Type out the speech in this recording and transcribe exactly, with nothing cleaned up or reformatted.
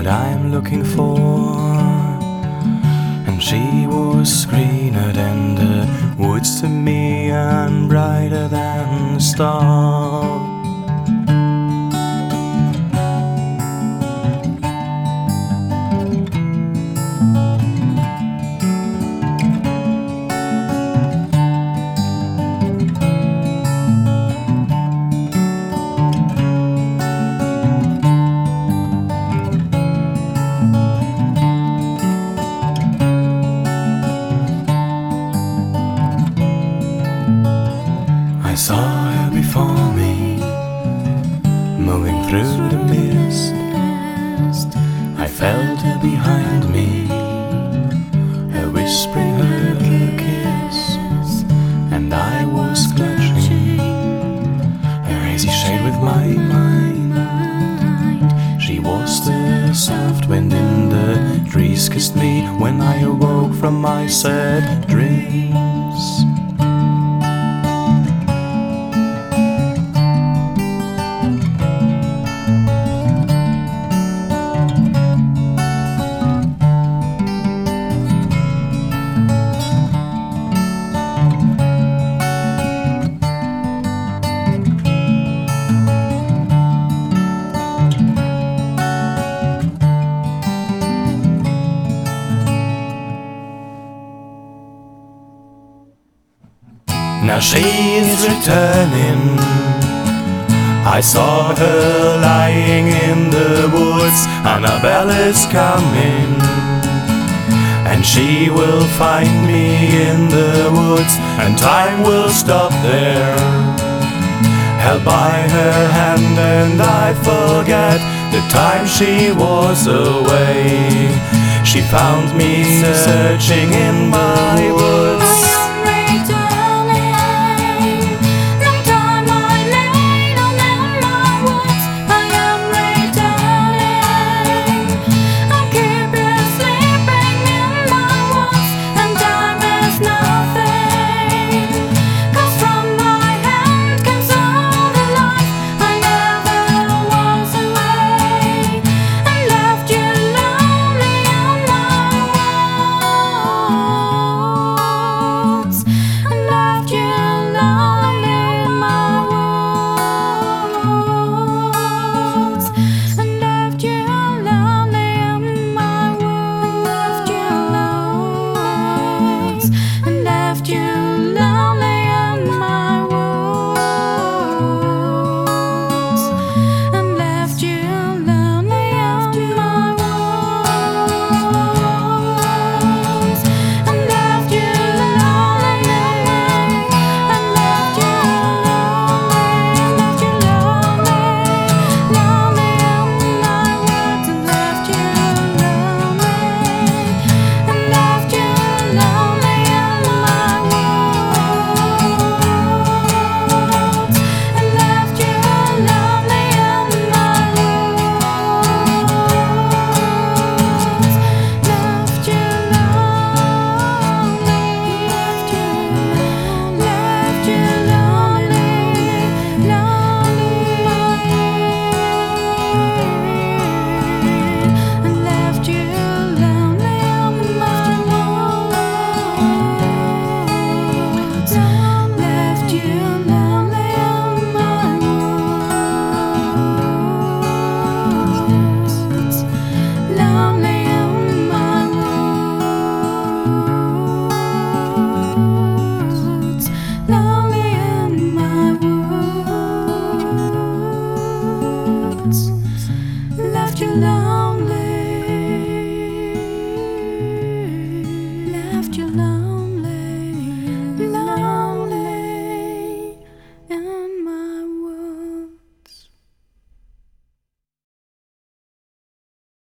what I'm looking for. And she was greener than the woods to me, and brighter than the star. I saw her before me, moving through the mist. I felt her behind me, her whispering, her kiss. And I was clutching her hazy shade with my mind. She was the soft wind in the trees, kissed me when I awoke from my sad dreams. Now she is returning. I saw her lying in the woods. Annabelle is coming, and she will find me in the woods, and time will stop there. Held by her hand, and I forget the time she was away. She found me searching in my woods.